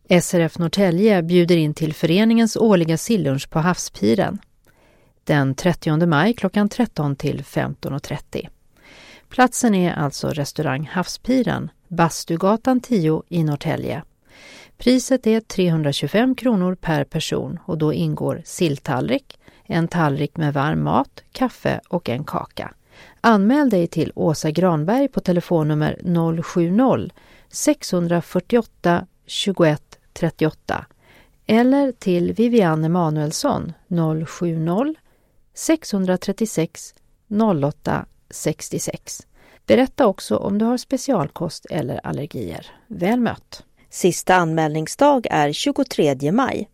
SRF Norrtälje bjuder in till föreningens årliga sillunch på Havspiren. Den 30 maj klockan 13 till 15.30. Platsen är alltså restaurang Havspiren, Bastugatan 10 i Norrtälje. Priset är 325 kronor per person och då ingår silltallrik, en tallrik med varm mat, kaffe och en kaka. Anmäl dig till Åsa Granberg på telefonnummer 070-648 21 38 eller till Viviane Emanuelsson 070-636 08 66. Berätta också om du har specialkost eller allergier. Väl mött! Sista anmälningsdag är 23 maj.